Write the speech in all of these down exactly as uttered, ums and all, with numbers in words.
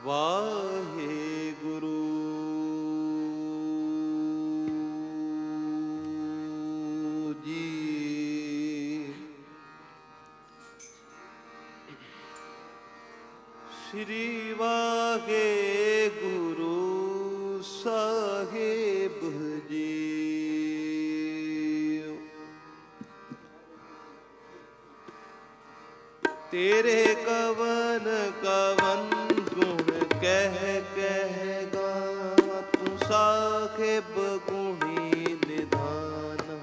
वाहे गुरु जी। श्री वाहे गुरु साहिब जी। तेरे कवन कवन गुण कह कह गावां, तू साहिब गुणी निधाना।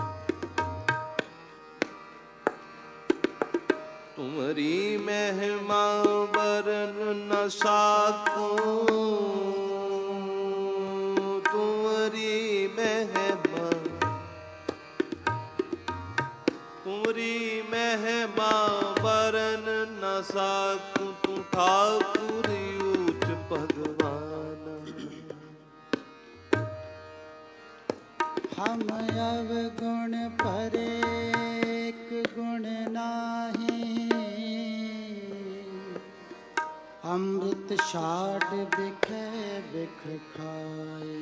तुमरी महिमा बरन न साकूं, तुमरी महिमा तुमरी महिमा बरन न साकूं, तू ठाकुर ऊच भगवान। हम अवगुण परेक गुण नाही, अमृत छाड़ बिख बिख खाए।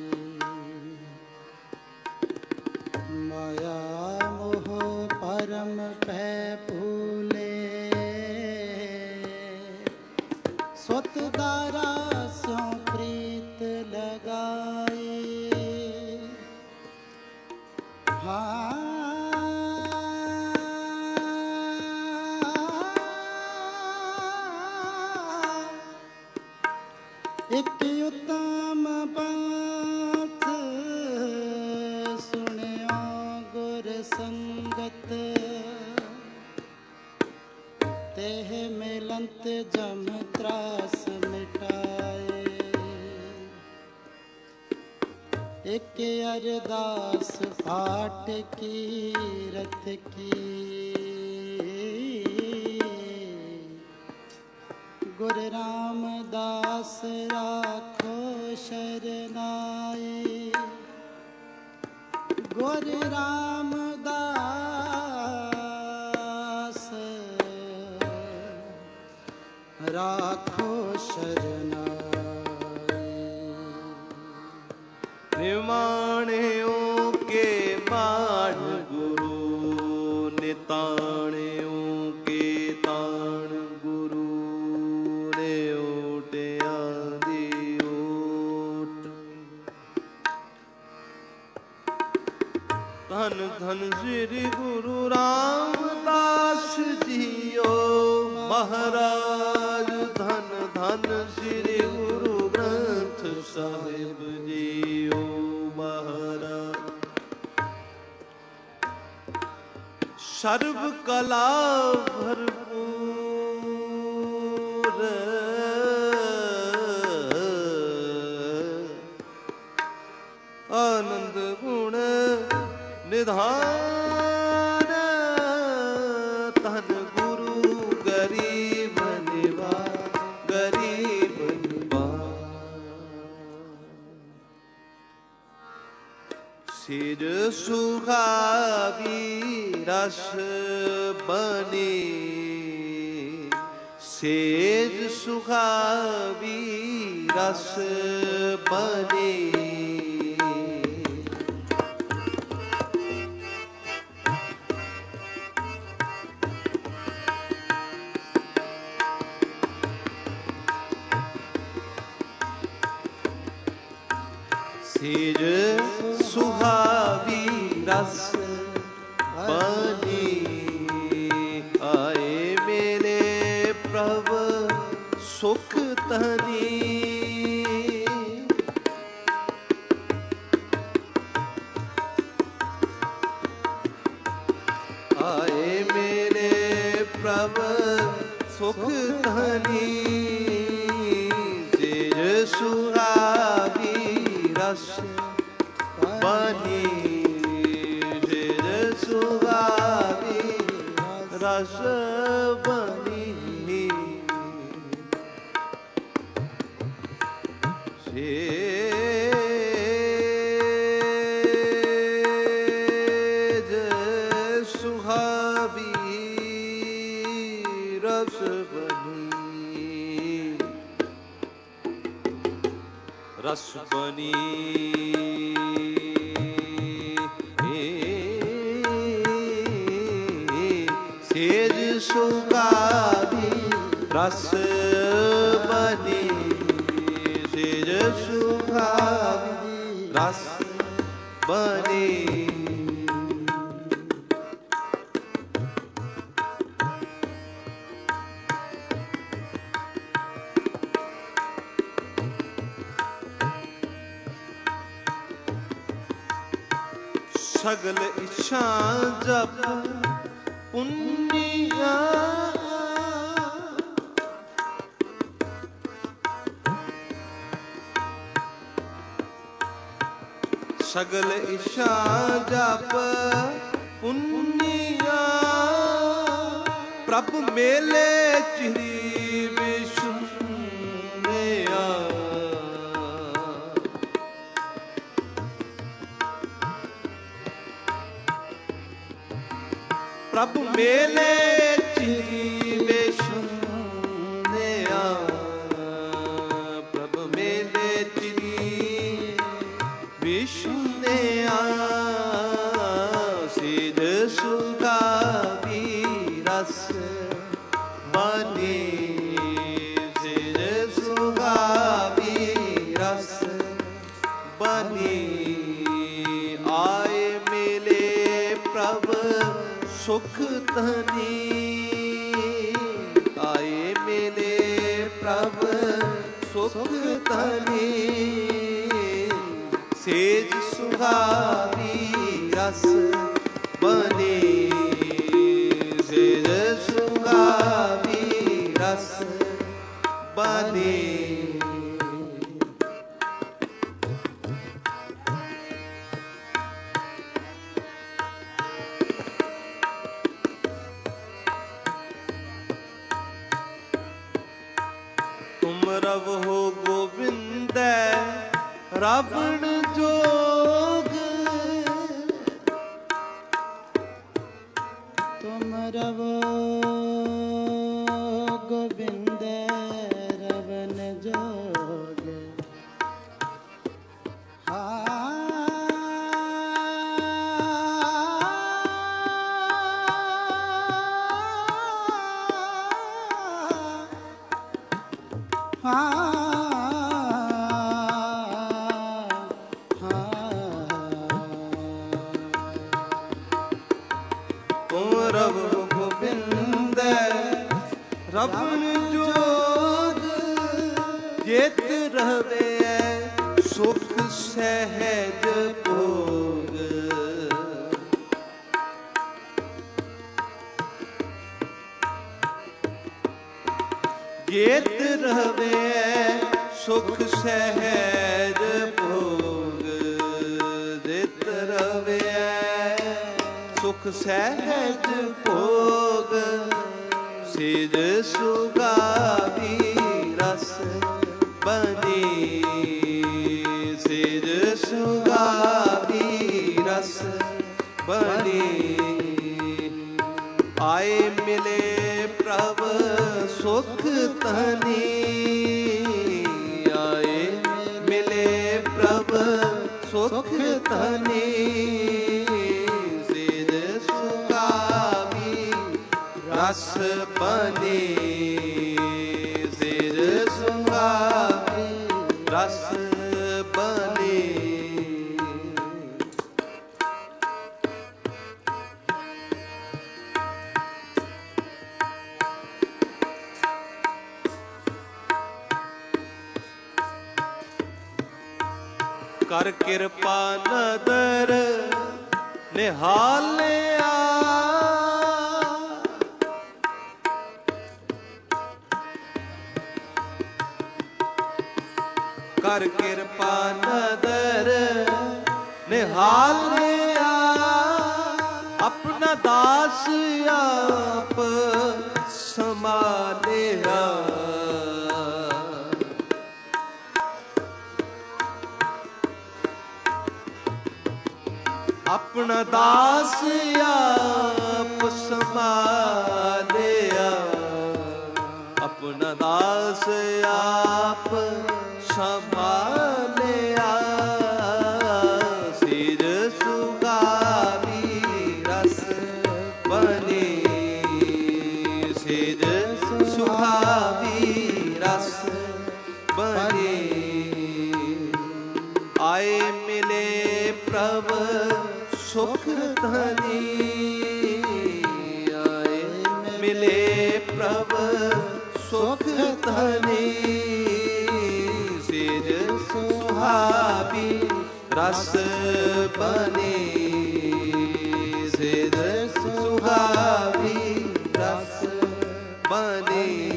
माया मोह परम पै फूले, सुत दारा स्यों प्रीत लगाए। हाँ एक उत्तम पंथ सुनियो गुर संगत, तेह मिलंत जम त्रास मिटाए। एक अरदास पाठ की रथ की, गुरु रामदास राखो शरनाए। गुरु रामदास राखो शरनाए। निमाणियों के मान गुरु, निताणियों के ताण गुरु। धन धन श्री गुरु रामदास जियो महाराज। धन धन श्री गुरु ग्रंथ साहिब जियो महाराज। सर्व कला भरपूर, आनंद गुण निधान। तन गुरु गरीब निवाज, गरीब निवाज। सिर सुहावी रस बनी, सेज सुहावी रस बनी। सेज सुहावी रस बनी, आए मेरे प्रभु सुख तनी। आए मेरे प्रभु सुख तनी। सेज सुहावी रस बनी, सेज सुहावी रस बनी। सेज सुहावी रस बनी। ਰਸ ਬਨੀ ਸੇਜ ਸੁਗਾਵੀ ਰਸ ਬਨੀ ਸੇਜ ਸੁਗਾਵੀ ਰਸ ਬਨੀ ਸਗਲ ਇੱਛਾ ਜਪ ਪੁੰਨਿਆ ਸਗਲ ਇੱਛਾ ਜਪ ਪੁੰਨਿਆ ਪ੍ਰਭ ਮੇਲੇ ਚਿਰੀ ਵਿਸ਼ੁੰਨਿਆ ਪ੍ਰਭ ਮੇਲੇ ਚਿਰੀ ਵਿਸ਼ੁੰਨਿਆ ਪ੍ਰਭ ਮੇਲੇ ਚਿਰੀ ਵਿਸ਼ੁੰਨਿਆ ਸਿਧ ਸੁਗਾਵੀ ਰਸ ਬਨੀ ਸਿਧ ਸੁਗਾਵੀ ਰਸ ਬਨੀ ਆਏ ਮਿਲੇ ਪ੍ਰਭ ਸੁਖ ਧਨੀ ਆਏ ਮਿਲੇ ਪ੍ਰਭ ਸੁਖ ਧਨੀ ਸੇਜ ਸੁਗਾਵੀ ਰਸ ਬਨੀ ਸੇਜ ਸੁਗਾਵੀ ਰਸ ਬਨੀ ਰਵ ਹੋ ਗੋਬਿੰਦੈ ਰਾਵਣ ਜੋਗ ਤੁਮ ਰਵ ਗੋਬਿੰਦੈ ਰਵਣ ਜੋਗ ਰਵ ਗੋਬਿੰਦੈ ਰਵਣ ਜੋਗ ਜੇਤ ਰਹਵੇ ਸੁਖ ਸਹਿਜ ਭੋਗ ਜੇਤ ਰਹਵੇ ਸੁਖ ਸਹਿਜ ਭੋਗ ਜੇਤ ਰਹਵੇ ਸੁਖ ਸਹਿਜ ਭੋਗ ਸਿਧ ਸੁਗਾਵੀ ਰਸ ਬਨੀ ਸਿਧ ਸੁਗਾਵੀ ਰਸ ਬਨੀ ਆਏ ਮਿਲੇ ਪ੍ਰਭ ਸੁਖ ਧਨੀ ਆਏ ਮਿਲੇ ਪ੍ਰਭ ਸੁਖ ਧਨੀ ਰਸ ਬਨੀ ਸਿਰ ਸੁਗਾਵੀ ਰਸ ਬਨੀ ਕਰ ਕਿਰਪਾ ਨਦਰ ਨਿਹਾਲਿਆ ਕਰ ਕਿਰਪਾ ਨਦਰ ਨਿਹਾਲਿਆ ਆਪਣਾ ਦਾਸ ਆਪ ਸੰਭਾਲਿਆ ਆਪਣਾ ਦਾਸ ਆਪ ਸੰਭਾਲਿਆ ਆਪਣਾ ਦਾਸ ਆਪ ਸੰਭਾਲਿਆ ਆਏ ਮਿਲੇ ਪ੍ਰਭ ਸੁਖ ਧਨੀ, ਆਏ ਮਿਲੇ ਪ੍ਰਭ ਸੁਖ ਧਨੀ, ਸੇਜ ਸੁਹਾਵੀ ਰਸ ਬਨੀ, ਸੇਜ ਸੁਹਾਵੀ ਰਸ ਬਨੀ।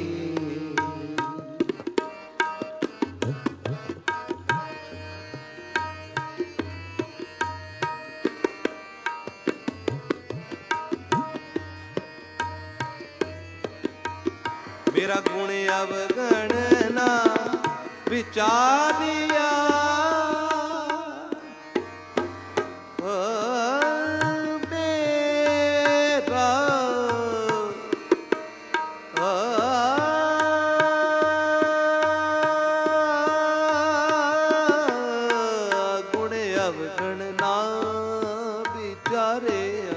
ਮੇਰਾ ਗੁਣ ਅਵਗਣ ਨਾ ਵਿਚਾਰਿਆ, ਮੇਰਾ ਗੁਣ ਅਵਗਣ ਨਾ ਵਿਚਾਰਿਆ,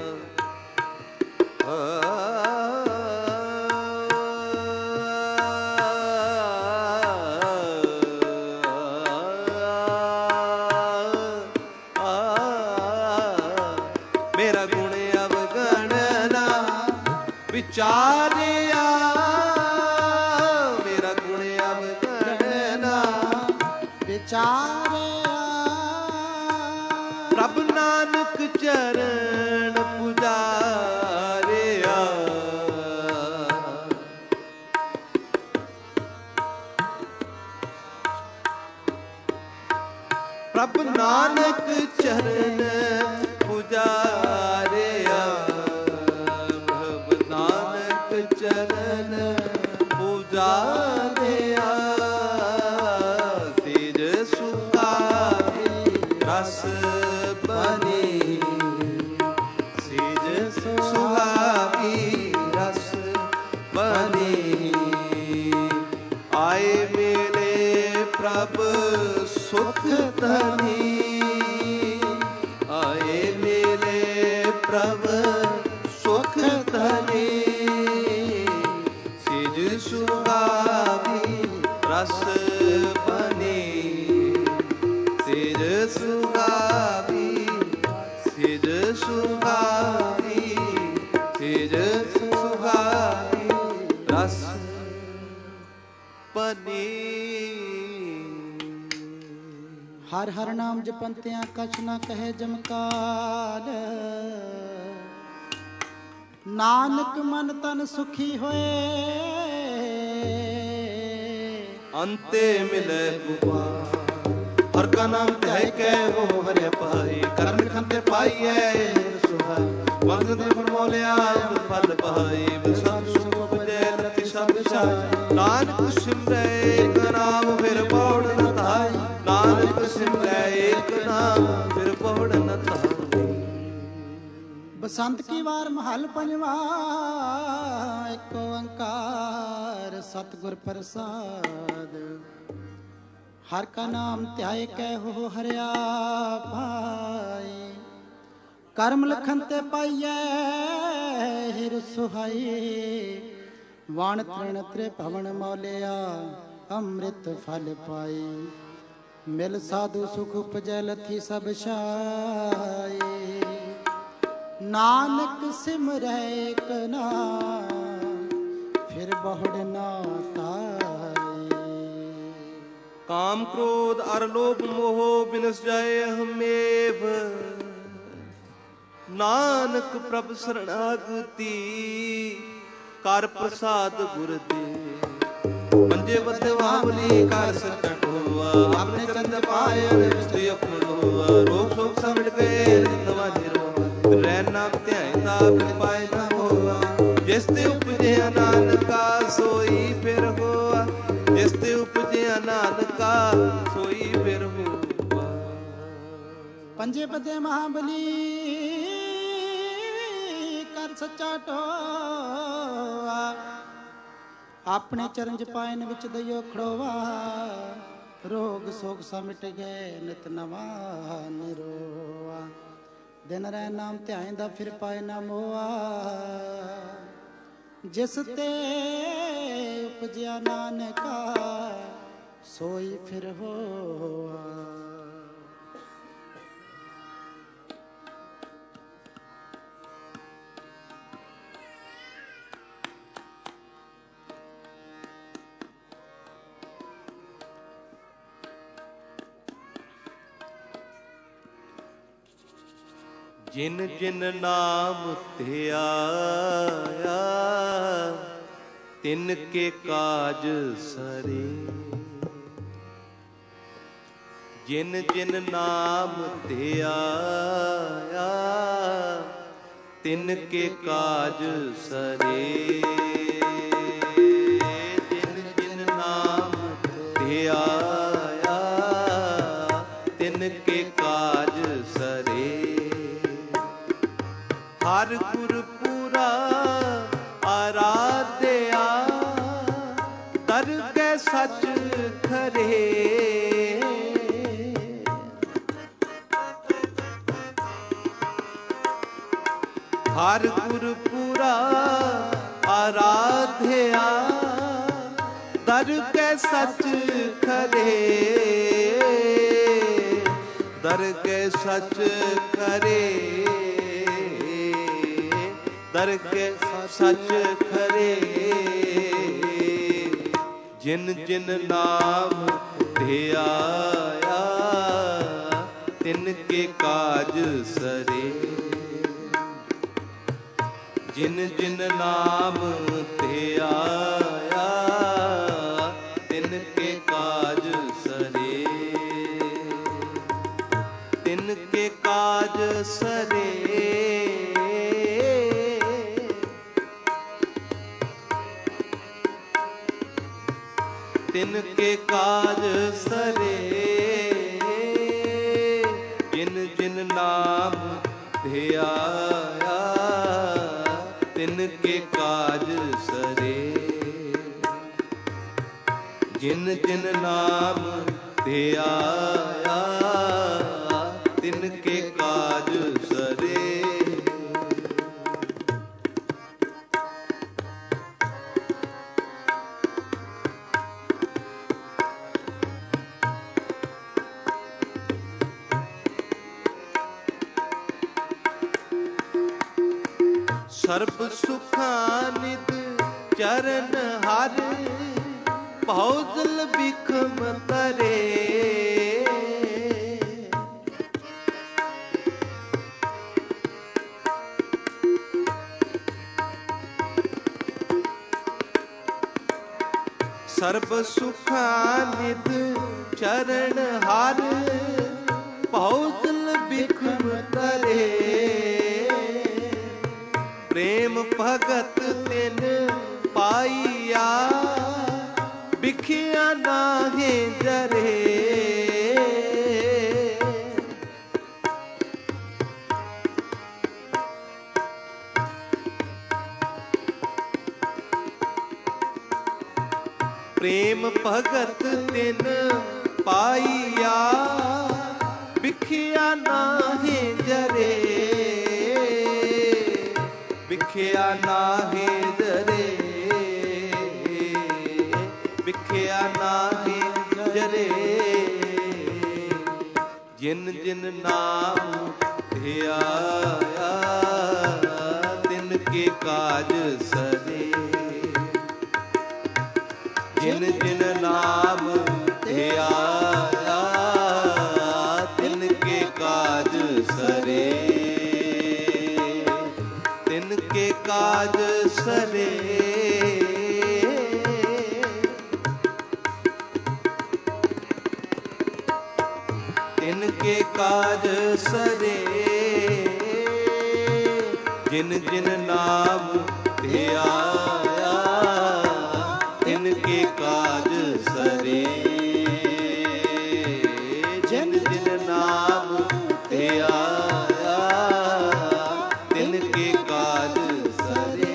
ਮੇਰਾ ਗੁਣ ਅਵਗਣ ਨਾ ਵਿਚਾਰਿਆ, ਮੇਰਾ ਗੁਣ ਅਵਗਣ ਨਾ ਵਿਚਾਰਿਆ, ਪ੍ਰਭ ਨਾਨਕ ਚਰਨ ਪੁਜਾਰਿਆ, ਪ੍ਰਭ ਨਾਨਕ ਚਰਨ ਪੁਜਾਰਿਆ, ਪ੍ਰਭ ਨਾਨਕ ਚਰਨ ਪੁਜਾਰਿਆ, ਸੇਜ ਸੁਹਾਵੀ ਰਸ ਬਨੀ, ਸੇਜ ਸੁਹਾਵੀ ਰਸ ਬਨੀ, ਆਏ ਮਿਲੇ ਪ੍ਰਭ ਸੁਖ ਧਨੀ, ਆਏ ਮਿਲੇ ਪ੍ਰਭ ਸੁਖ ਧਨੀ, ਸੇਜ ਸੁਹਾਵੀ ਰਸ ਬਨੀ, ਸੇਜ ਸੁਹਾਵੀ, ਸੇਜ ਸੁਹਾਵੀ, ਸੇਜ ਸੁਹਾਵੀ ਰਸ ਬਨੀ। ਹਰ ਹਰ ਨਾਮ ਜਪੰਤਿਆਂ ਕਛ ਨਾ ਕਹੇ ਜਮਕਾਲ, ਨਾਨਕ ਮਨ ਤਨ ਸੁਖੀ ਹੋਏ, ਅੰਤੇ ਮਿਲੇ ਗੁਪਾਲ, ਹਰ ਕਾ ਨਾਮ ਧਿਆਇ ਕੈ ਉਹ ਹਰਿ ਪਾਈ, ਕਰਮ ਖੰਤੇ ਪਾਈਐ ਸੁਹਾਈ, ਵੰਦ ਦੇ ਫਰਮੋਲਿਆ ਫਲ ਪਾਈ, ਬਸੰਤ ਸੁਖ ਉਪਜੈ ਰਤੀ ਸਭ ਸਾਈ, ਨਾਨਕ ਸਿਮਰੈ ਏਕ ਨਾਮ ਫਿਰ ਪੌੜ ਨ ਧਾਈ, ਨਾਨਕ ਸਿਮਰੈ ਏਕ ਨਾਮ ਫਿਰ ਪੌੜ ਨ ਧਾਈ। ਬਸੰਤ ਕੀ ਵਾਰ ਮਹਲ ਪੰਜਵਾ, ਏਕ ਓੰਕਾਰ ਸਤਿਗੁਰ ਪ੍ਰਸਾਦ, ਹਰ ਕਾ ਨਾਮ ਧਿਆਏ ਕੈ ਹੋ ਹਰਿਆ ਭਾਈ, ਕਰਮ ਲਖਨ ਤੇ ਪਾਈਐ ਹਿਰ ਸੁਹਾਈ, ਵਾਣ ਤ੍ਰਿਣ ਤ੍ਰੇ ਭਵਨ ਮੌਲਿਆ, ਅੰਮ੍ਰਿਤ ਫਲ ਪਾਈ, ਮਿਲ ਸਾਧੂ ਸੁਖ ਉਪਜੈ ਲਥੀ ਸਭ ਛਾਈ, ਨਾਨਕ ਸਿਮਰੈ ਏਕ ਨਾਮ ਫਿਰ ਬਹੁੜ ਨਾ ਤਾਈ। ਕਾਮ ਕ੍ਰੋਧ ਅਰ ਲੋਭ ਮੋਹ ਬਿਨਸ ਜਾਏ ਹਮੇਵ, ਨਾਨਕ ਪ੍ਰਭ ਸਰਣਾਗਤੀ, ਕਰ ਪ੍ਰਸਾਦ ਗੁਰ ਦੇ, ਮੰਜੇ ਬੱਧੇ ਵਾਵਲੀ ਕਰ ਸਕਟ ਹੋਆ, ਆਪਣੇ ਚੰਦ ਪਾਇਨ ਵਿਸਤਿ ਅਖੁਣ ਹੋਆ, ਰੋਗ ਸੋਗ ਸਭ ਮਿਟ ਗਏ ਨਵਾ ਨਿਰਵਾ, ਰਹਿ ਨਾਮ ਧਿਆਇ ਦਾ ਬਿਨ ਪਾਇ ਨਾ ਹੋਆ, ਜਿਸ ਤੇ ਉਪਜਿਆ ਨਾਨਕਾ ਸੋਈ ਫਿਰ ਹੋਆ, ਜਿਸ ਤੇ ਉਪਜਿਆ ਨਾਨਕਾ ਸੋਈ ਫਿਰ ਹੋਆ। ਪੰਜੇ ਪਦੇ ਮਹਾਬਲੀ ਕਰ ਸੱਚਾ ਟੋਆ, ਆਪਣੇ ਚਰਨ ਚ ਪਾਇਨ ਵਿੱਚ ਦਈਓ ਖੜੋਵਾ, ਰੋਗ ਸੋਗ ਸਾ ਮਿਟ ਗਏ ਨਿਤ ਨਵਾ ਨਿਰੋਆ, ਦਿਨ ਰਹਿ ਨਾਮ ਧਿਆਇਂਦਾ ਫਿਰ ਪਾਏ ਨਾ ਮੋਆ, ਜਿਸ ਤੇ ਉਪਜਿਆ ਨਾਨਕਾ ਸੋਈ ਫਿਰ ਹੋਆ। जिन जिन नाम ते आया तिन के काज सरे। जिन जिन नाम ते आया तिन के काज सरे। जिन जिन नाम ते आया तिन के काज सरे। हर गुरपुरा आराध्या तर के सच खरे। हर गुरपुरा आराध्या दर के सच खरे। दर के सच खरे। दर के सच खरे। जिन जिन नाम ते आया तिन के काज सरे। जिन जिन नाम ते आया तिन के काज सरे। तिन के काज सरे। तिन के काज सरे। जिन जिन नाम ते आया तिन के काज सरे। जिन जिन नाम ते आया तिन के काज सरे। सर्ब सुखानित चरण हर भौजल बिखम तरे। सर्ब सुखानित चरण हर भौजल बिखम तरे। प्रेम भगत तिन पाइया बिखिया नाहे जरे। प्रेम भगत तिन पाइया बिखिया नाहे जरे। बिखिया नाहे जरे। बिखिया नाहे जरे। जिन जिन नाम ते आया तिन के काज सरे। जिन जिन नाम ते आया तिन के काज सरे। तिन के काज सरे। तिन के काज सरे। जिन जिन नाम ते आया तिन के काज सरे। जिन जिन नाम ते आया तिन के काज सरे।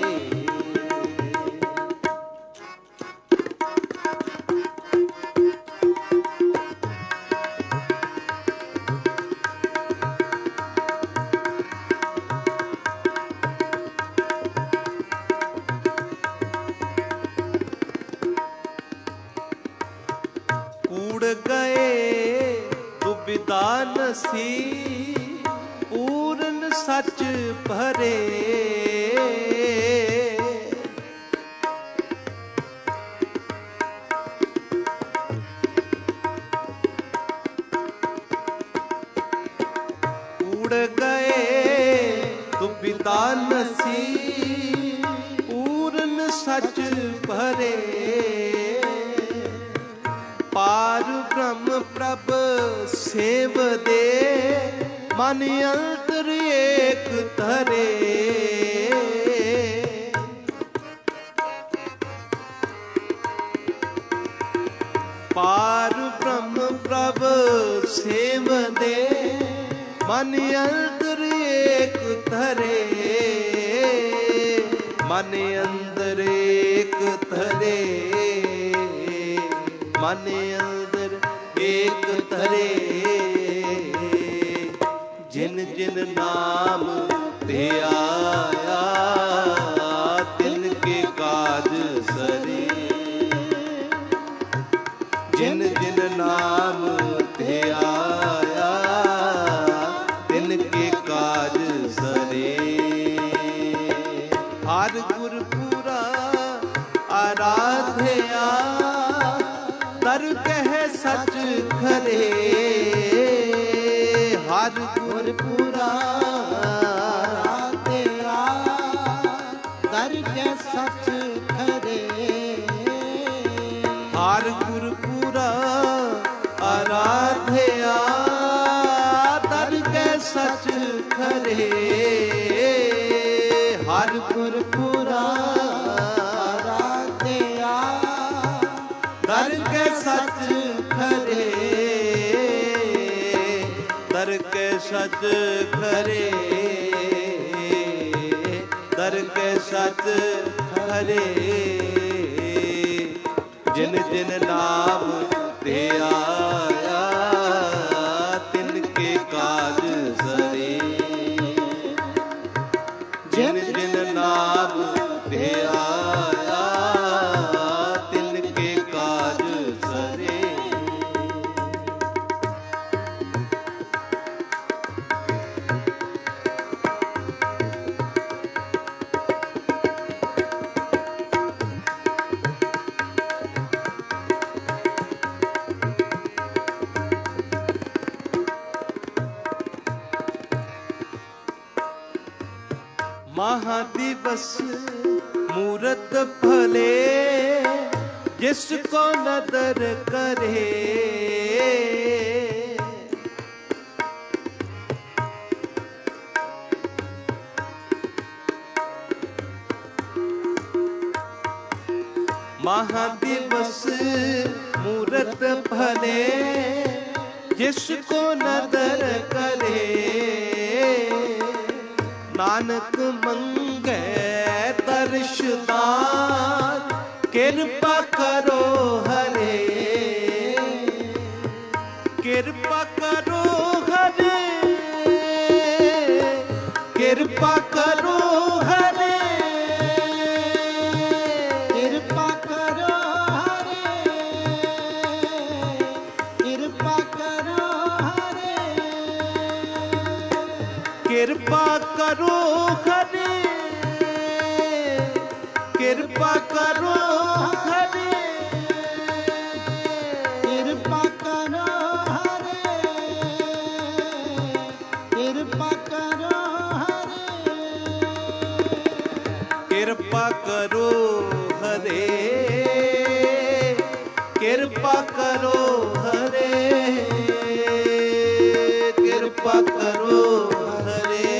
कूड़ गए दुविधा नसी पूर्ण सच भरे। कूड़ गए विदानसी पूर्ण सच भरे पार ब्रह्म प्रभ सेव दे मन अंतर एक धरे पार ब्रह्म प्रभ सेव दे मन अंतर एक धरे मन अंदर एक धरे मन अंदर एक धरे जिन जिन नाम ते आया तिनके काज सरे जिन जिन नाम ते आया तिनके काज सरे हर गुरपुरा आराध्या तर कह सच खरे हर गुरपुरा आराध्या तर कह सच खरे हर गुरपुरा आराध्या तर कह सच खरे हर गुरपुरा आराध्या तर के सच खरे तर के सच खरे तर के सच खरे जिन जिन नाम ते आया तिनके काज सरे जिन जिन नाम ते आया तिनके काज सरे महादिवस मूरत भले जिसको नदर करे महादिवस मूरत भले जिसको नदर करे नानक मंगे दर्शदान कृपा करो हरे कृपा करो हरे कृपा करो हरे कृपा करो हरे कृपा करो हरे कृपा करो हरे कृपा करो हरे कृपा करो हरे कृपा करो हरे कृपा करो हरे कृपा करो हरे कृपा करो हरे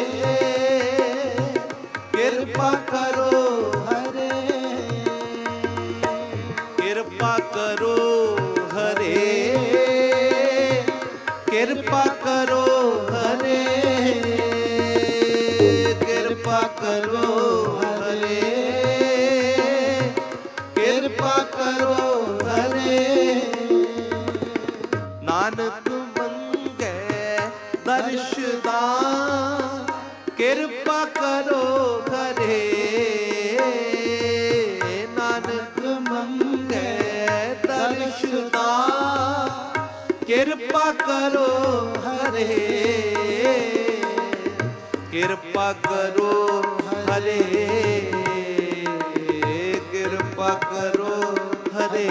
कृपा करो हरे कृपा करो हरे कृपा करो हरे कृपा करो हरे कृपा करो हरे नानक मंगे दर्शदान कृपा करो हरे नानक मंगे दर्शदान कृपा करो हरे कृपा करो हरे कृपा करो हरे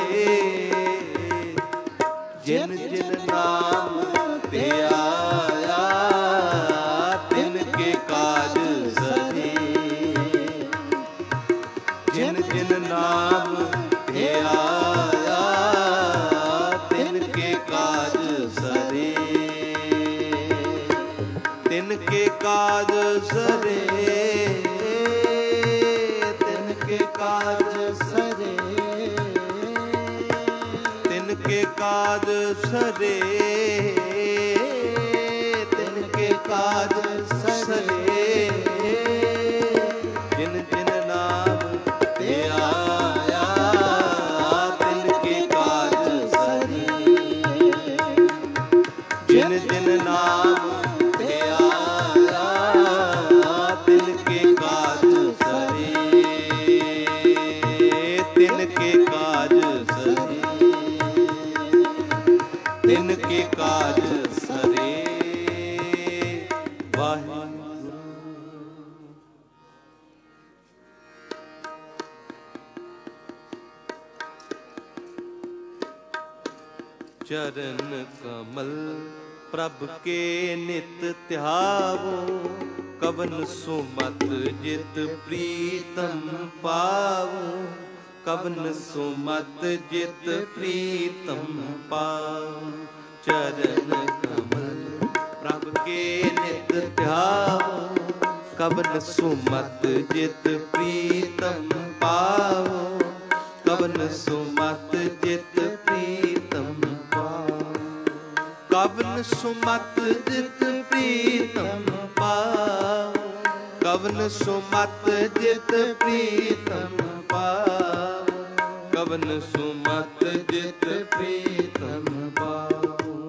जिन जिन नाम ते आया तिनके काज सरे काज सरे, तिनके काज सरे, तिनके काज सरे, तिनके काज सरे, जिन जिन नाम ते आया, तिनके काज सरे, जिन जिन नाम ते आया, तिनके काज सरे, तिनके काज सरे, तिनके काज सरे। वाहिगुरू। चरण कमल प्रभ के नित ध्यावो, कवन सुमत जित प्रीतम पावो, कवन सुमत जित प्रीतम पावो। चरण कमल प्रभ के नित ध्यावो, कवन सुमत जित प्रीतम पावो, कवन सुमत जित प्रीतम पावो, कवन सुमत जित प्रीतम पावो, कवन सुमत जित प्रीतम पावो, कवन सुमत जित प्रीतम पावो।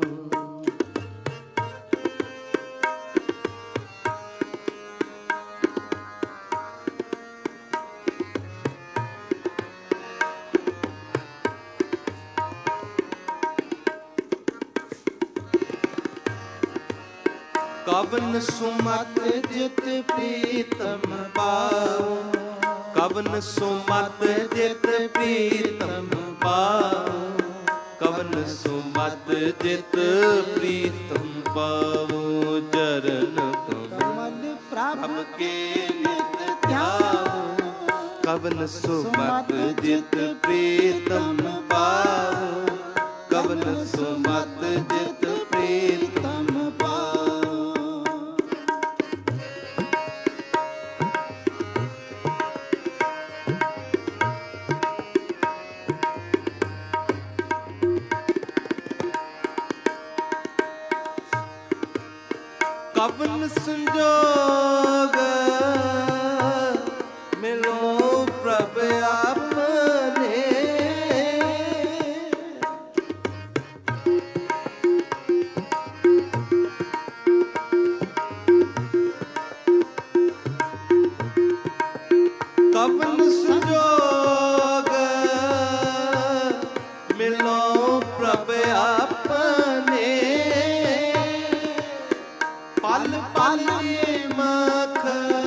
कवन सुमत जित प्रीतम पाओ, कवन सुमत जित प्रीतम पाओ, कवन सुमत जित प्रीतम पाओ। चरण कमल प्रभ के नित ध्याओ, कवन सुमत जित प्रीतम पाओ, कवन सुमत जित प्रीतम पाओ। कवन संजोग मिलो प्रभ आपने, कवन संजोग मिलो प्रभ आपने, पल पल मख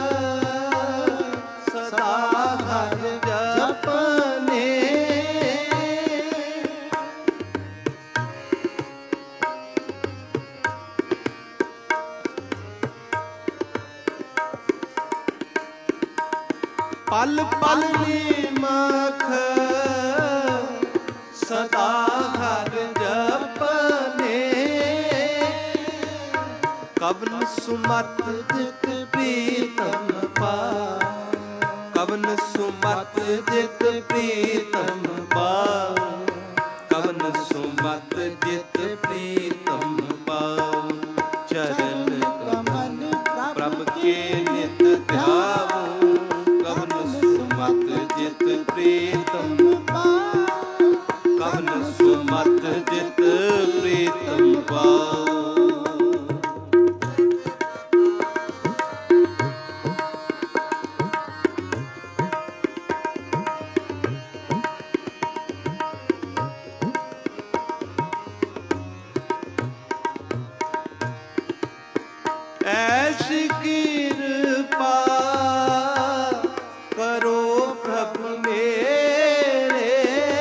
सदा हर जपने, पल पल मख सदा हर जपने, कवन सुमत जित प्रीतम पाओ, कवन सुमत जित प्रीतम पाओ, कवन सुमत जित प्रीतम पाओ। चरण कमल प्रभ के नित ध्याओ, कवन सुमत जित प्रीतम पाओ, कवन सुमत जित प्रीतम पाओ। ऐसी कृपा करो प्रभु मेरे,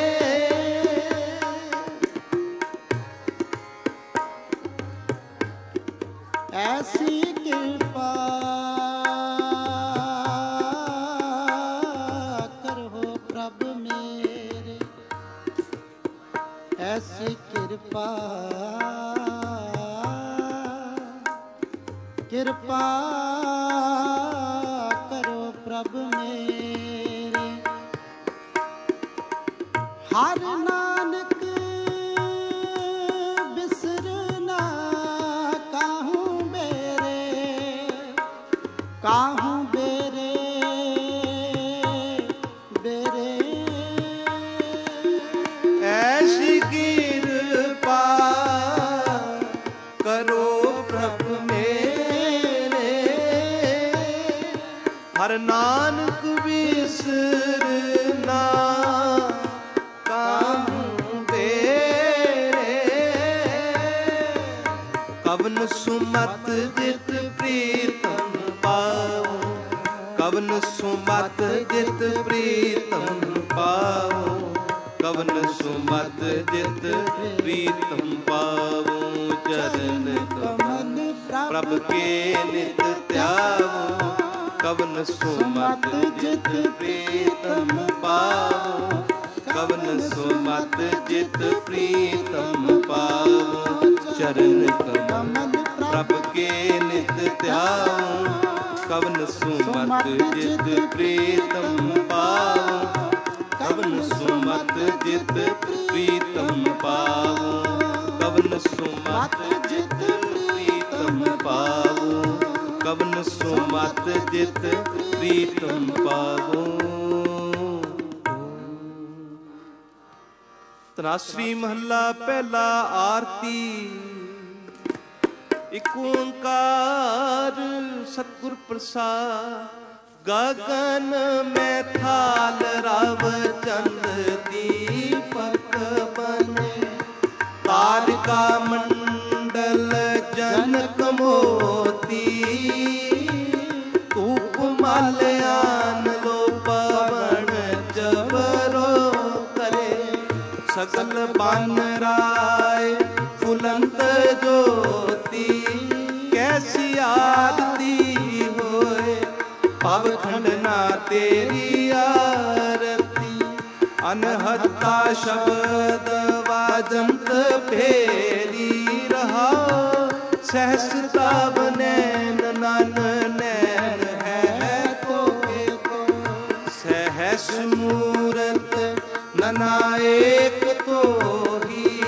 ऐसी कृपा करो प्रभु मेरे, ऐसी कृपा ਕਿਰਪਾ ਕਰੋ ਪ੍ਰਭ ਮੇਰੇ। ਹਰ ਨਾਨਕ ਬਿਸਰਨਾ ਕਾਹੂ ਮੇਰੇ, ਕਾਹੂ ਬੇਰੇ ਬੇਰੇ। ਐਸੀ ਕਿਰਪਾ ਕਰੋ ਪ੍ਰਭ ਮੇਰੇ, ਹਰ ਨਾਨਕ ਬਿਸਰਨਾ ਕਾਹੂ ਬੇਰੇ। ਕਵਨ ਸੁਮਤ ਜਿਤ ਪ੍ਰੀਤਮ ਪਾਉ, ਕਵਨ ਸੁਮਤ ਜਿਤ ਪ੍ਰੀਤਮ ਪਾਉ, ਕਵਨ ਸੁਮਤ ਜਿਤ ਪ੍ਰੀਤਮ ਪਾਵੋ। ਚਰਨ ਕਮਲ ਪ੍ਰਭ ਕੇ ਨਿਤ ਧਿਆਵੋ, ਕਵਨ ਸੁਮਤ ਜਿਤ ਪ੍ਰੀਤਮ ਪਾਵੋ, ਕਵਨ ਸੁਮਤ ਜਿਤ ਪ੍ਰੀਤਮ ਪਾਵੋ। ਚਰਨ ਕਮਲ ਪ੍ਰਭ ਕੇ ਨਿਤ ਧਿਆਵੋ, ਕਵਨ ਸੁਮਤ ਜਿਤ ਪ੍ਰੀਤਮ ਪਾਵੋ, ਕਵਨ ਸੁਮਤ ਜਿਤ ਪ੍ਰੀਤਮ ਪਾਵੋ, ਕਵਨ ਸੁਮਤ ਜਿਤ ਪ੍ਰੀਤਮ ਪਾਵੋ, ਕਵਨ ਸੁਮਤ ਜਿਤ ਪ੍ਰੀਤਮ ਪਾਵੋ। ਤਨਾਸਰੀ ਮਹੱਲਾ ਪਹਿਲਾ। ਆਰਤੀ। ਇਕ ਓੰਕਾਰ ਸਤਿਗੁਰ ਪ੍ਰਸਾਦ। ਗਗਨ ਮੈਂ ਥਾਲ ਰਵ ਚੰਦ ਦੀਪਕ ਬਨੇ, ਤਾਰਿਕਾ ਮੰਡਲ ਜਨਕ ਮੋਤੀ, ਧੂਪ ਮਾਲਿਆਨ ਲੋ ਪਵਨ ਜਬਰੋ ਕਰੇ, ਸਗਲ ਬਨ ਰਾਏ ਫੁਲੰਤ ਜੋਤੀ, ਕੈਸੀ ਆਰਤੀ ਹੋਏ ਭਵ ਖੰਡਨਾ ਤੇਰੀ ਆਰਤੀ। ਅਨਹਤਾ ਸ਼ਬਦ ਵਾਜੰਤ ਫੇਰੀ ਰਹਾਉ, ਸਹਸ ਤਬ ਨੈਣ ਨਨ ਨੈਣ ਹੈ ਕੋਏ ਕੋ, ਸਹਸ ਮੂਰਤ ਨਨਾਏਕ ਤੋਹੀ,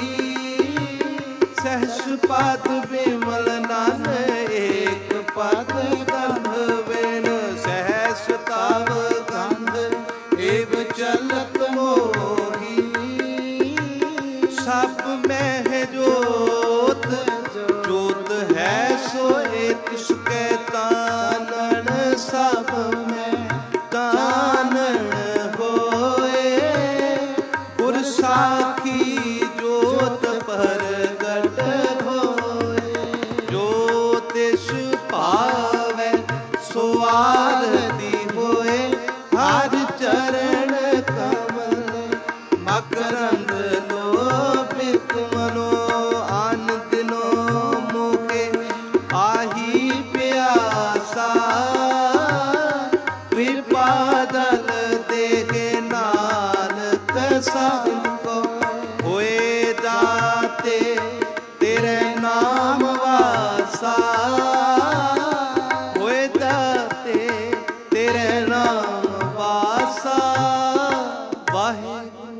ਸਹਸ ਪਦ ਬਿਮਲ ਨਨ ਏਕ ਪਦ ਗੰਧ ਵੇਨ, ਸਹਸ ਤਵ ਗੰਧ ਏਵ ਚਲਤ ਮੋਹੀ, ਸਭ ਮਹਿ ਜੋਤ ਜੋਤ ਹੈ ਸੋਏ ਤਿਸ ਕੈ ਤਾਨਣ, ਸਭ ਮੈਂ ਤਾਨਣ ਹੋਏ, ਗੁਰ ਸਾਖੀ ਜੋਤ ਪ੍ਰਗਟ ਹੋਏ, ਜੋ ਤਿਸ ਭਾਵੈ ਸੋ ਆਰਤੀ ਹੋਏ, ਹਰ ਚਰਨ ਕਮਲ ਮਕਰੰਦ ਲੋਭਿਤ ਮਨੋ, ਆਨੰਦ ਨੋ ਮੁਖੇ ਆਹੀ ਪਿਆਸਾ, ਕਿਰਪਾ ਦਲ ਦੇਗੇ ਨਾਨਕ ਸਭ ਕੋ, ਹੋਏ ਦਾਤੇ ਤੇਰੇ ਨਾਮ ਵਾਸਾ, ਹੋਏ ਦਾਤੇ ਤੇਰੇ ਨਾਮ ਵਾਸਾ। ਵਾਹਿਗੁਰੂ।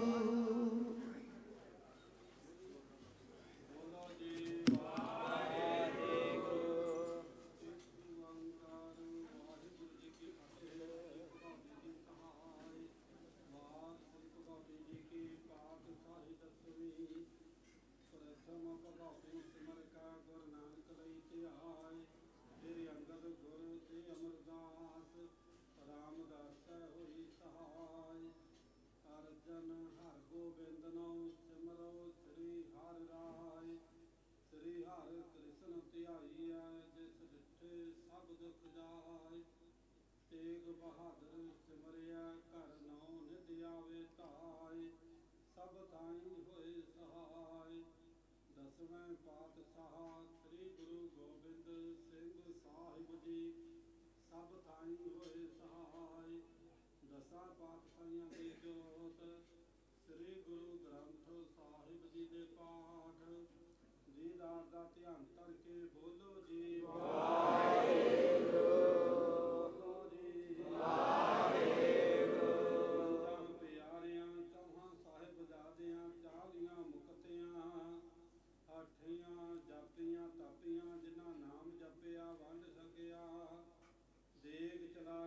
ਤੇਗ ਬਹਾਦਰ ਸਿਮਰਿਆ ਘਰ ਨੌ ਨਿਧ ਆਵੇ ਧਾਇ, ਸਭ ਥਾਈ ਹੋਏ ਸਹਾਇ। ਦਸਵੇਂ ਪਾਤਸ਼ਾਹ ਸ੍ਰੀ ਗੁਰੂ ਗੋਬਿੰਦ ਸਿੰਘ ਸਾਹਿਬ ਜੀ, ਸਭ ਥਾਈ ਹੋਏ ਸਹਾਇ। ਦਸਾਂ ਪਾਤਸ਼ਾਹੀਆਂ ਦੀ ਜੋਤ ਸ੍ਰੀ ਗੁਰੂ ਗ੍ਰੰਥ ਸਾਹਿਬ ਜੀ ਦੇ ਪਾਠ ਦੀਦਾਰ ਦਾ ਧਿਆਨ ਧਰ ਕੇ ਬੋਲੋ ਜੀ ਵਾਹਿਗੁਰੂ।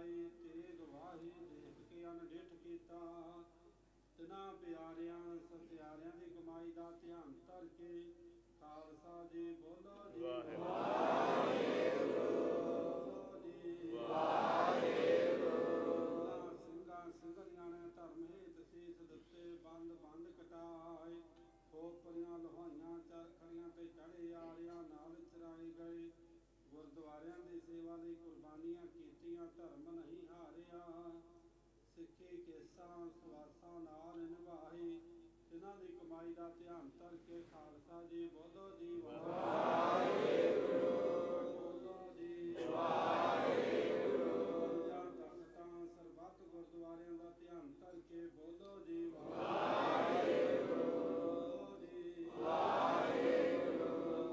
ਆਈ ਤੇਗ ਵਾਹੀ ਦੇਖ ਕੇ ਅਨਡਿਠ ਕੀਤਾ। ਤਿਨਾਂ ਪਿਆਰਿਆਂ ਸਤਿਆਰਿਆਂ ਦੀ ਕਮਾਈ ਦਾ ਧਿਆਨ ਧਰ ਕੇ ਖਾਲਸਾ ਜੀ ਬੋਲੋ ਜੀ ਵਾਹਿਗੁਰੂ ਜੀ ਵਾਹਿਗੁਰੂ। ਸਿੰਘਾਂ ਸਿੰਘਣੀਆਂ ਨੇ ਧਰਮ ਹੇਤ ਸੀਸ ਦਿੱਤੇ, ਬੰਦ ਬੰਦ ਕਟਾਏ, ਖੋਪਰੀਆਂ ਲੋਹਾਈਆਂ ਚਰਖੜੀਆਂ ਤੇ ਚੜੇ ਆਰਿਆਂ ਨਾਲ ਚਰਾਏ ਗਏ। ਗੁਰਦੁਆਰਿਆਂ ਦੀ ਸੇਵਾ ਲਈ ਕੁਰਬਾਨੀਆਂ ਕੀਤੀਆਂ, ਧਰਮ ਨਹੀਂ ਹਾਰਿਆ। ਸਿੱਖੀ ਕੇਸਾਂ ਸਵਾਸਾਂ ਨਾਲ ਨਿਭਾਈ, ਇਹਨਾਂ ਦੀ ਕਮਾਈ ਦਾ ਧਿਆਨ ਧਰ ਕੇ ਖਾਲਸਾ ਜੀ ਬੋਲੋ ਜੀ ਵਾਹਿਗੁਰੂ ਬੋਲੋ ਜੀ ਵਾਹਿਗੁਰੂ। ਪੰਜਾਂ ਤਖਤਾਂ ਸਰਬੱਤ ਗੁਰਦੁਆਰਿਆਂ ਦਾ ਧਿਆਨ ਧਰ ਕੇ ਬੋਲੋ ਜੀ ਵਾਹਿਗੁਰੂ ਬੋਲੋ ਜੀ ਵਾਹਿਗੁਰੂ।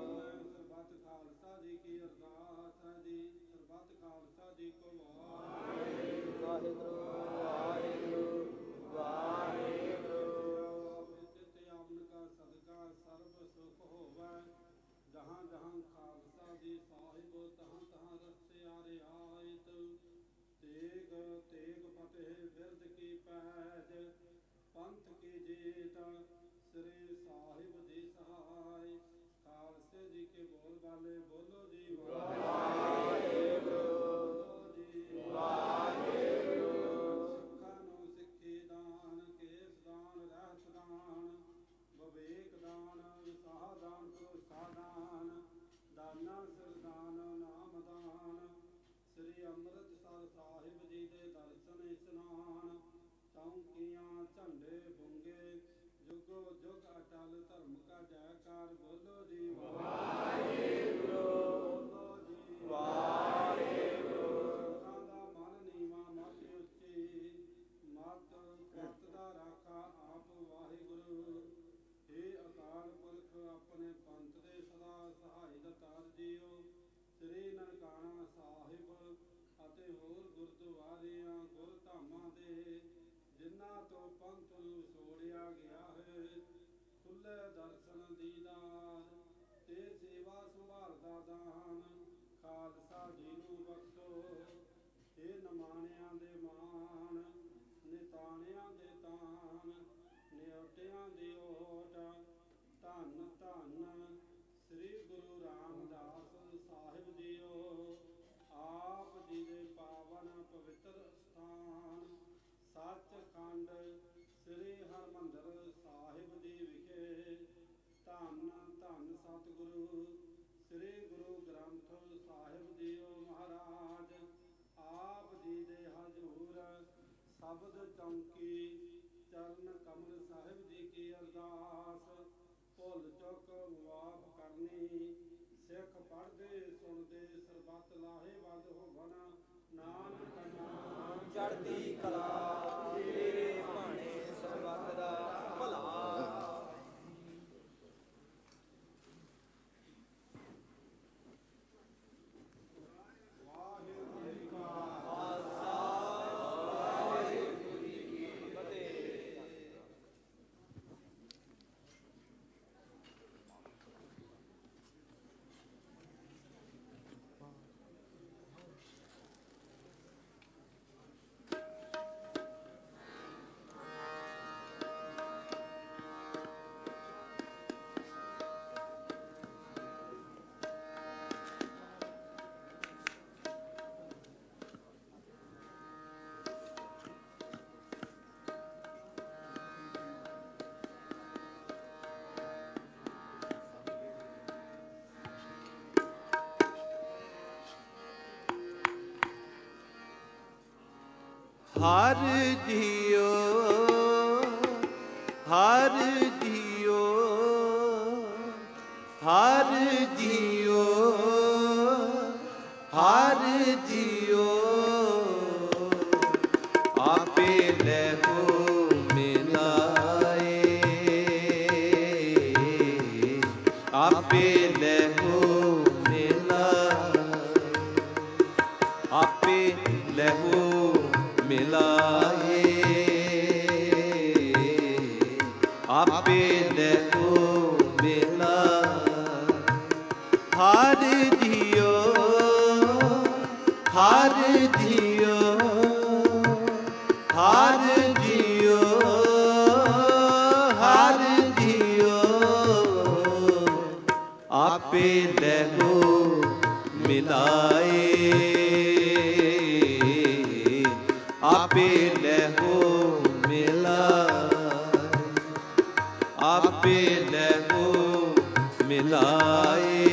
ਸਰਬੱਤ ਖਾਲਸਾ ਜੀ ਕੀ ਅਰਦਾਸ ਹੈ ਜੀ, ਸਰਬੱਤ ਖਾਲਸਾ ਜੀ ਕੋ ਵਾਹਿਗੁਰੂ ਵਾਹਿਗੁਰੂ ਵਾਹਿਗੁਰੂ ਵਾਹਿਗੁਰੂ। ਚਿਤ ਆਮਨ ਕਾ ਸਦਕਾ ਸਰਬ ਸੁਖ ਹੋਵੈ, ਜਹਾਂ ਜਹਾਂ ਖਾਲਸਾ ਜੀ ਸਾਹਿਬ ਤਹਾਂ ਤਹਾਂ ਰਸਿਆ ਰਿਆਇਤ। ਤੇਗ ਤੇਗ ਫਤਿਹ ਬਿਰਦ ਕੀ ਪੈਜ, ਪੰਥ ਕੀ ਜੀਤ ਸ੍ਰੀ ਸਾਹਿਬ ਜੀ ਸਹਾਇ। ਖਾਲਸੇ ਜੀ ਕੇ ਬੋਲ ਬਾਲੇ ਬੋਲੋ ਜੀ ਵਾਹਿਗੁਰੂ ਬੋਲੋ ਜੀ ਵਾਹਿਗੁਰੂ। ਸਿੱਖਾਂ ਨੂੰ ਸਿੱਖੀ ਦਾਨ, ਕੇਸ ਦਾਨ, ਰਹਿਤ ਦਾਨ, ਵਿਵੇਕ ਦਾਨ, ਵਿਸਾਹ ਦਾਨ, ਭਰੋਸਾ ਦਾਨ, ਦਾਨਾ ਸਿਰ ਦਾਨ, ਨਾਮ ਦਾਨ। ਸ੍ਰੀ ਅੰਮ੍ਰਿਤਸਰ ਸਾਹਿਬ ਜੀ ਦੇ ਦਰਸ਼ਨ ਇਸ਼ਨਾਨ, ਚੌਂਕੀਆਂ ਝੰਡੇ ਬੁੰਗੇ, ਜੁਗੋ ਜੁਗ ਅਟਲ ਧਰਮ ਕਾ ਜੈਕਾਰ। ਬੋਲੋ ਜੀ ਵਾਹਿਗੁਰੂ ਬੋਲੋ ਜੀ ਵਾਹਿਗੁਰੂ। ਸਿੱਖਾਂ ਦਾ ਮਨ ਨੀਵਾਂ ਮਤ ਉੱਚੀ, ਮਤ ਪਤ ਦਾ ਰਾਖਾ ਆਪ ਵਾਹਿਗੁਰੂ। ਹੇ ਅਕਾਲ ਪੁਰਖ ਆਪਣੇ ਪੰਥ ਦੇ ਸਦਾ ਸਹਾਈ ਦਾਤਾਰ ਜੀਓ। ਸ੍ਰੀ ਨਨਕਾਣਾ ਸਾਹਿਬ ਅਤੇ ਹੋਰ ਗੁਰਦੁਆਰਿਆਂ ਗੁਰਧਾਮਾਂ ਦੇ ਜਿਨ੍ਹਾਂ ਤੋਂ ਪੰਥ ਨੂੰ ਵਿਛੋੜਿਆ ਗਿਆ ਹੈ, ਖੁੱਲੇ ਦਰਸ਼ਨ ਦੀਦਾਰ ਤੇ ਸੇਵਾ ਸੰਭਾਲ ਦਾ ਦਾਨ ਖਾਲਸਾ ਜੀ ਨੂੰ ਬਖਸ਼ੋ। ਇਹ ਨਮਾਣਿਆਂ ਦੇ ਮਾਣ, ਨਿਤਾਣਿਆਂ ਦੇ ਤਾਨ, ਨਿਉਟਿਆਂ ਦੀ ਓਟ। ਧੰਨ ਧੰਨ ਸ੍ਰੀ ਗੁਰੂ ਰਾਮਦਾਸ ਸਾਹਿਬ ਜੀਓ। ਆਪ ਜੀ ਦੇ ਪਾਵਨ ਪਵਿੱਤਰ ਸਥਾਨ ਸੱਚਖੰਡ ਸ੍ਰੀ ਹਰਿਮੰਦਰ ਸਾਹਿਬ ਜੀ ਵਿਖੇ ਧੰਨ ਧੰਨ ਸਤਿਗੁਰੂ ਸ੍ਰੀ ਗੁਰੂ ਗ੍ਰੰਥ ਸਾਹਿਬ ਜੀਓ ਮਹਾਰਾਜ। ਆਪ ਜੀ ਦੇ ਹਜ਼ੂਰ ਸ਼ਬਦ ਚੌਂਕੀ ਚਰਨ ਕਮਲ ਸਾਹਿਬ ਜੀ ਕੀ ਅਰਦਾਸ। ਭੁੱਲ ਚੁੱਕ ਮੁਆਫ ਕਰਨੀ, ਸਿੱਖ ਪੜ੍ਹਦੇ ਸੁਣਦੇ ਸਰਬੱਤ ਲਾਹੇਵੰਦ ਹੋਵਣ। ਨਾਨਕ ਨਾਮ ਚੜ੍ਹਦੀ ਕਲਾ ਤੇਰੇ ਭਾਣੇ ਸਰਬੱਤ ਦਾ ਭਲਾ। ਵਾਹਿਗੁਰੂ ਜੀ ਕਾ ਖਾਲਸਾ ਵਾਹਿਗੁਰੂ ਜੀ ਕੀ ਫਤਿਹ। ਹਰ ਜੀਓ ਹਰ ਜੀਓ ਹਰ ਜੀਓ ਹਰ ਜੀਓ ਆਪੇ ਲਹੂ ਮਿਲਾਏ ਆਪੇ ਲਹੂ ਮਿਲਾਏ ਆਪੇ ਲਹੂ ਮਿਲਾਏ ਆਪੇ ਲਹੂ ਮਿਲਾਏ। ਹਰ ਜੀਓ ਹਰ ਜੀਓ आपे लहो मिलाए, आपे लहो मिलाए, आपे लहो मिलाए,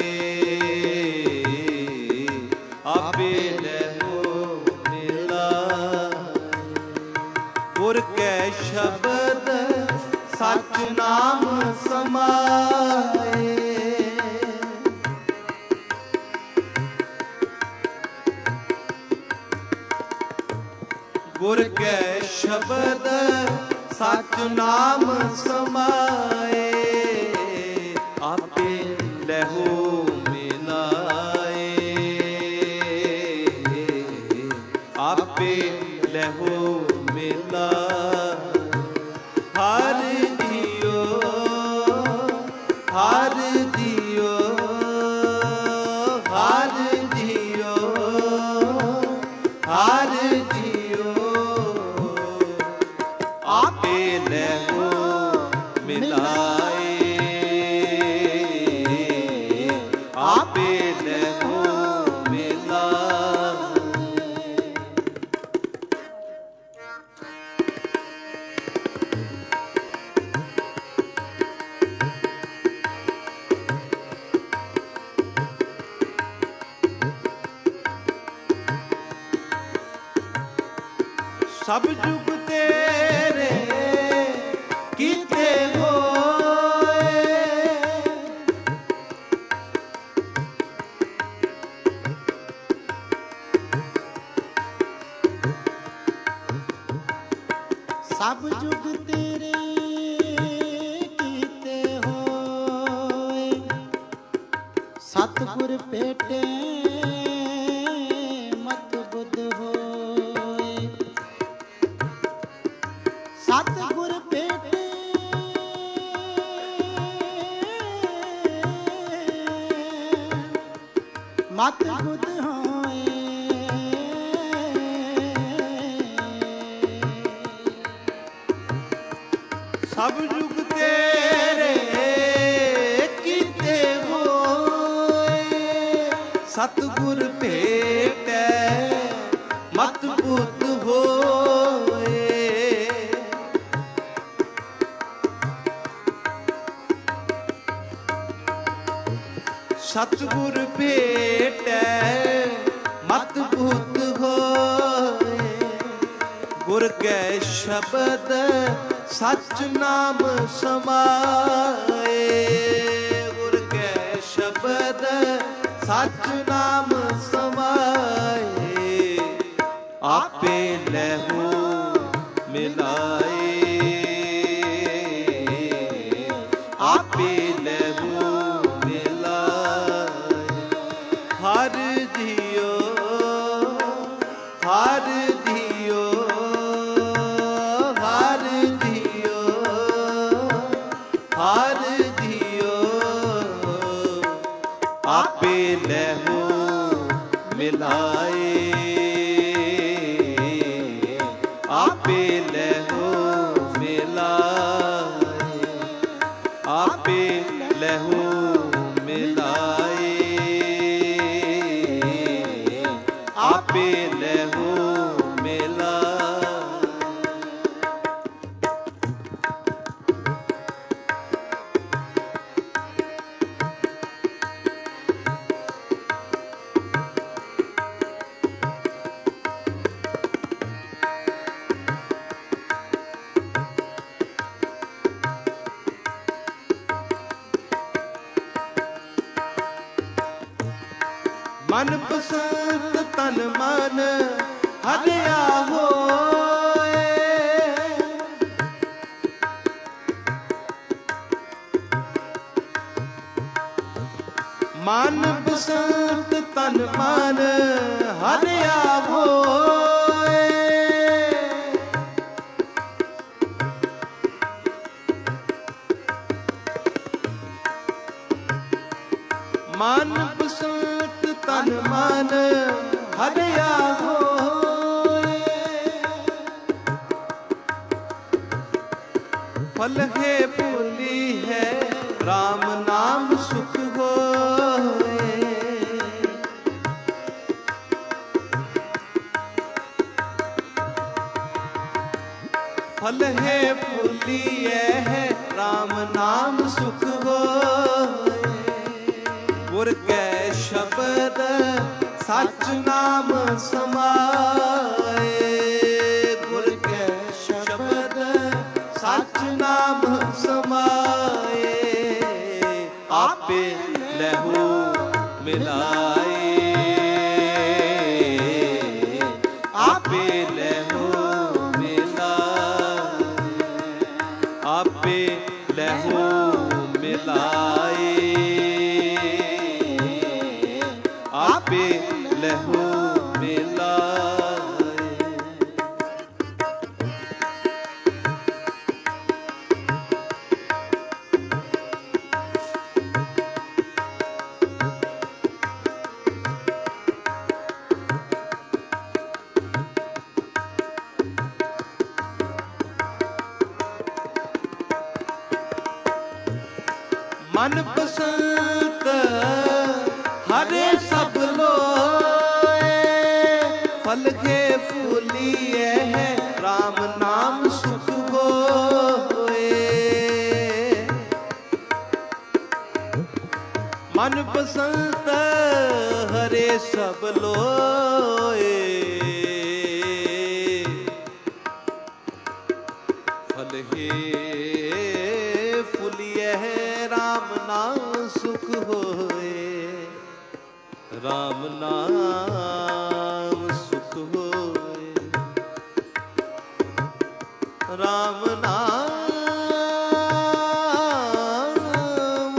आपे लहो मिलाए। गुर कै शब्द सच नाम समाए, गुर कै शब्द सच नाम समाए, आपे लहो मिलाए, आपे लहो मिलाए। हर दियो हर दियो हर दियो हर दियो, आपे लहो मिलाए, आपे लहो मिलाए। सब जुग तेरे कीते होए, सब जुग तेरे कीते होए, सतगुर भेटे मत बुध होए, सतगुर भेटे मत बुध होए। सब जुग तेरे कीते होए, सतगुर भेटै मत बुध होए, सतगुर भेटै मत बुध होए। गुर कै शब्द सच नाम समाए, गुर कै शब्द सच नाम समाए, आपे लहो मिलाए, आपे लहो मिलाए। हर दियो हर दियो हर दियो हर दियो, आपे लहो मिलाए, आपे लहो मिलाए, आपे लहो मिलाए, आपे लहो मिलाए। मन पसंद तन मन हरिया होए, मन पसंद तन मन हरिया होए, मन पसंद तन मन हरिया होए, फल है भोली है राम नाम सुख होए, फल है फूलिए है राम नाम सुख होए। गुर कै शब्द सच नाम समाए। गुर कै शब्द सच नाम समाए। आपे लहू मिलाए। आपे लहू मिलाए। आपे लहू मिलाए। आपे लहू मिलाए। मन पसंद हरे सब लोए। फल के फूलिए है राम नाम सुख होए। मन पसंद हरे सब लोए। फल हे फूलिए है राम नाम सुख होए। राम नाम सुख होए। राम नाम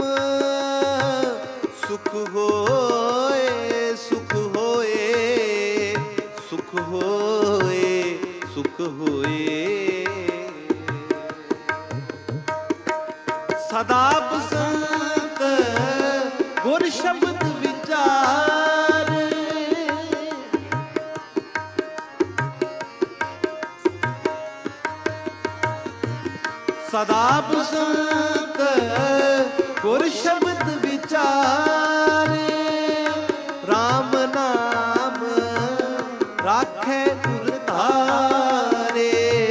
सुख होए। सुख होए। सुख होए। सुख होए। सदा बसंत गुर शब्द विचार। सदा बसंत गुर शब्द विचार। राम नाम राखे गुर धारे।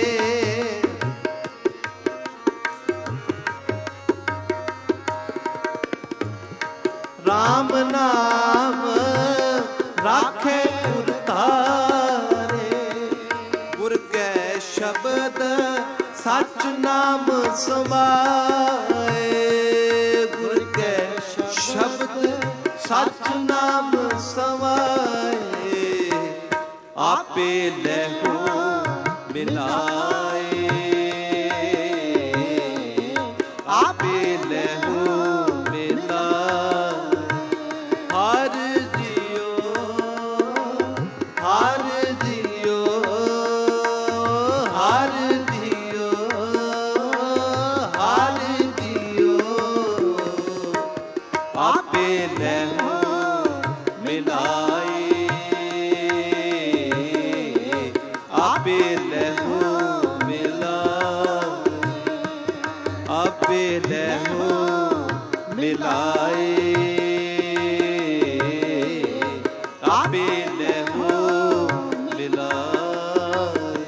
राम नाम राखे गुर धारे। गुर कै शब्द सच नाम समाए। गुर कै शब्द सच नाम समाए। आपे लहू मिलाए। आपे लहू मिलाए। हर जियो हर जियो हर जियो हर जियो। आपे लहू मिलाए। आपे लहू मिलाए। आपे लहू मिलाए। आपे लहू मिलाए।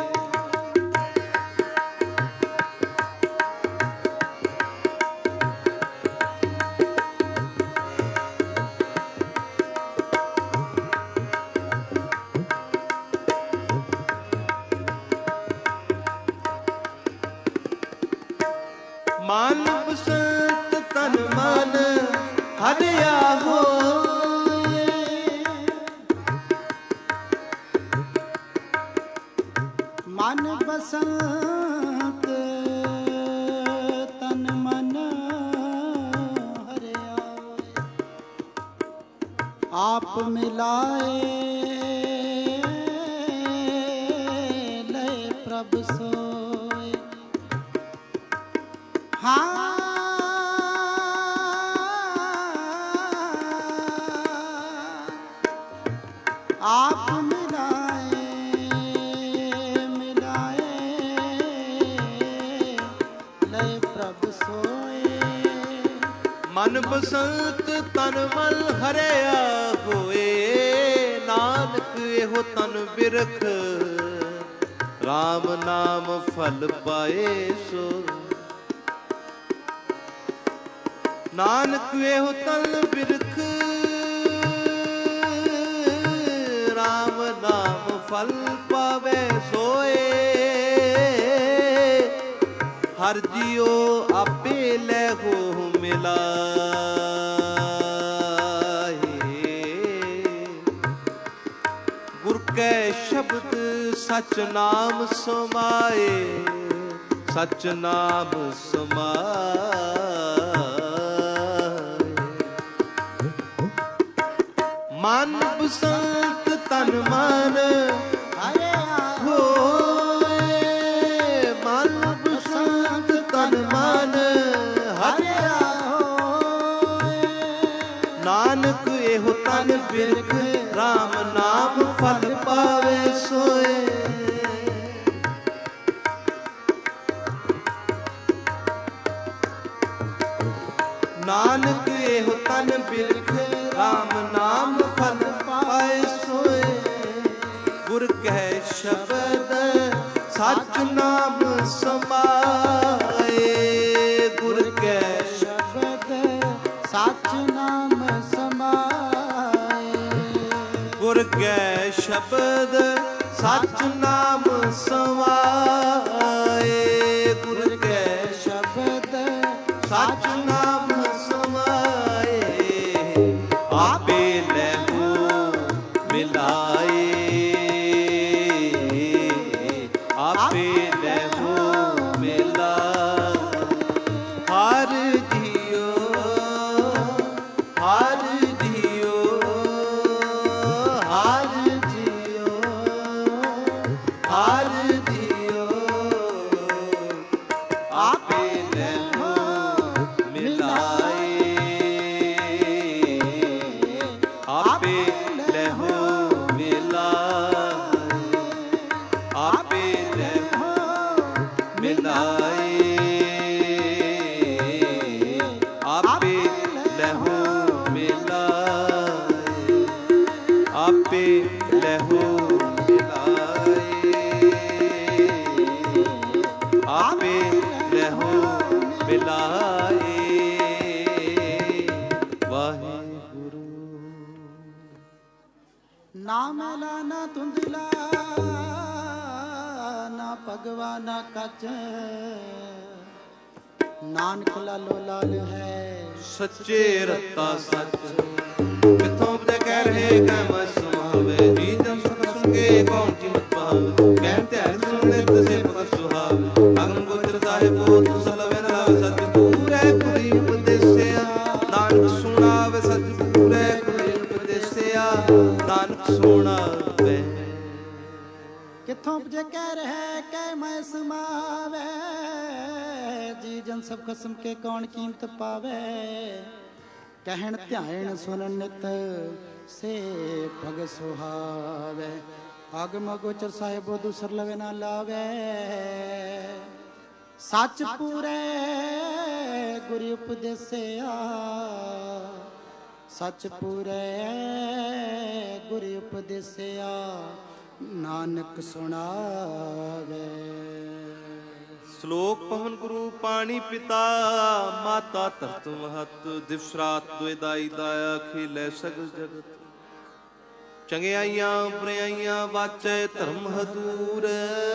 मन बसंत तन मन हरिया होए। मन बसंत तन मन हरिया होए। आप मिलाए लय प्रभ सोए। हाँ आप मिलाए मिलाए लय प्रभ सोए। मन बसंत तन मन हरिया होए। नानक एहो तन बिरख RAM ਨਾਮ ਫਲ ਪਾਏ ਸੋ। ਨਾਨਕ ਇਹੋ ਤਲ ਬਿਰਖ RAM ਨਾਮ ਫਲ ਪਾਵੇ ਸੋਏ। ਹਰ ਜੀਉ ਆਪੇ ਲੈ ਹੋ ਮਿਲਾਏ। ਗੁਰ ਕੈ ਸ਼ਬਦ ਸਚ ਨਾਮ ਸਮਾਏ। ਸਚ ਨਾਮ ਸਮਾਏ। ਮਨ ਬਸੰਤ ਤਨ ਮਨ ਹਰਿਆ ਹੋਏ। ਮਨ ਬਸੰਤ ਤਨ ਮਨ ਹਰਿਆ ਹੋਏ। ਨਾਨਕ ਇਹੋ ਤਨ ਬਿਰਖ RAM ਨਾਮ ਫਲ ਪਾਵੇ ਸੋਏ। ਨਾਨਕ ਇਹੋ ਤਨ ਬਿਰਖ RAM ਨਾਮ ਫਲ ਪਾਏ ਸੋਏ। ਗੁਰ ਕਹਿ ਸ਼ਬਦ ਸਚ ਨਾਮ ਸਮਾਏ। ਗੁਰ ਕਹਿ ਸ਼ਬਦ ਸਚ ਨਾਮ ਸਮਾਏ। ਗੁਰ ਕਹਿ ਸ਼ਬਦ ਸਚ ਨਾਮ ਸਮਾਏ। ਗੁਰ ਕਹਿ ਸ਼ਬਦ ਸਚ ਨਾਮ ਸਮਾਏ। ਆਪੇ ਲਹੂ ਮਿਲਾਏ। ਆਪੇ ਲਹੂ ਮਿਲਾਏ। ਹਰ ਜੀਉ ਹਰ ਜੀਉ ਹਰ ਜੀਉ ਹਰ ਜੀਉ ਆਪੇ ਲਹੂ ਮਿਲਾਏ। ਆਪੇ ਲਹੂ ਮਿਲਾਏ। ਆਪੇ ਲਹੂ ਮਿਲਾਏ। ਆਪੇ ਲਹੂ ਮਿਲਾਏ। ਆਪੇ ਲਹੂ ਮਿਲਾਏ। ਆਪੇ ਲਹੂ ਮਿਲਾਏ। ਵਾਹਿਗੁਰੂ। ਨਾ ਮੈਲਾ ਨਾ ਧੁੰਦਲਾ ਨਾ ਭਗਵਾ ਨਾ ਕੱਚ। ਨਾਨਕ ਲਾਲੋ ਲਾਲ ਹੈ ਸੱਚੇ ਰਤਾ ਸੱਚ। ਕਿਥੋਂ ਤੇ ਕਹਿ ਰਹੇ ਕੈ ਮੈਂ ਸੁਹਾਵੇ। ਜੀ ਜਨ ਸੁਖ ਸੁਣ ਕੇ ਕੌਣ ਕੀਮਤ ਪਾਵੇ। ਕਹਿ ਧਿਆਨ ਸੁਣ ਲੈ ਤਸੇ ਪਤ ਸੁਹਾਵੇ। ਅਗਮ ਗੋਚਰ ਸਾਹਿਬ ਤੂੰ ਸਲਵੇ ਨ ਲਾਵੇ। ਸਤਿ ਪੂਰੇ ਗੁਰੀ ਉਪਦੇਸਿਆ ਨਾਨਕ ਸੁਣਾਵੇ। ਸਤਿ ਪੂਰੇ ਗੁਰੀ ਉਪਦੇਸਿਆ ਨਾਨਕ ਸੁਣਾਵੇ। ਕਿੱਥੋਂ ਜੇ ਕਹਿ ਰਿਹਾ ਕਹਿ ਮੈਂ ਸਮਾਵੇ। ਜੀ ਜਨ ਸਭ ਖਸਮ ਕੇ ਕੌਣ ਕੀਮਤ ਪਾਵੇ। ਕਹਿਣ ਧਿਆਨ ਸੁਨ ਨਿਤ ਸੇ ਭਗ ਸੁਹਾਵੇ। ਆਗਮ ਗੋਚਰ ਸਾਹਿਬ ਦੂਸਰ ਲਵੇ ਨਾ ਲਾਵੇ। ਸੱਚ ਪੂਰੇ ਗੁਰ ਉਪਦੇਸਿਆ। ਸੱਚ ਪੂਰੇ ਗੁਰ ਉਪਦੇਸਿਆ ਨਾਨਕ ਸੁਣਾਵੇ। ਸ਼ਲੋਕ ਪਵਨ ਗੁਰੂ ਪਾਣੀ ਪਿਤਾ ਮਾਤਾ ਧਰਤ ਮਹਤ। ਦਿਵਸ ਰਾਤ ਦੁਇ ਦਾਈ ਦਾਇਆ ਖੇਲੇ ਸਗਲ ਜਗਤ। ਚੰਗਿਆਈਆਂ ਬੁਰਾਈਆਂ ਵਾਚੈ ਧਰਮ ਹਦੂਰ।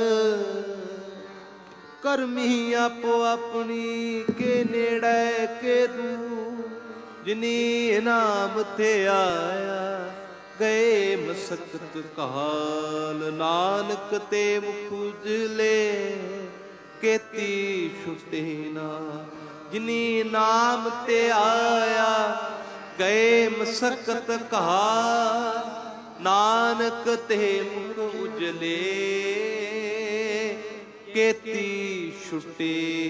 ਕਰਮੀ ਆਪੋ ਆਪਣੀ ਕੇ ਨੇੜੇ ਕੇ ਦੂਰ। ਜਿਨੀ ਇਨਾਮ ਤੇ ਆਇਆ ਗਏ ਮਸਕਤ ਕਾਲ। ਨਾਨਕ ਤੇ ਮੁਖ ਉਜਲੇ ਕੇਤੀ ਛੁਟੇ ਨਾ। ਜਿਨੀ ਨਾਮ ਤੇ ਆਇਆ ਗਏ ਮਸਕਤ ਕਾਲ। ਨਾਨਕ ਤੇ ਮੁਖ ਉਜਲੇ ਕੇਤੀ ਛੁਟੇ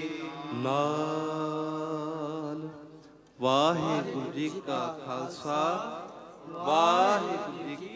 ਨਾਲ। ਵਾਹਿਗੁਰੂ ਜੀ ਕਾ ਖਾਲਸਾ ਵਾਹਿਗੁਰੂ ਜੀ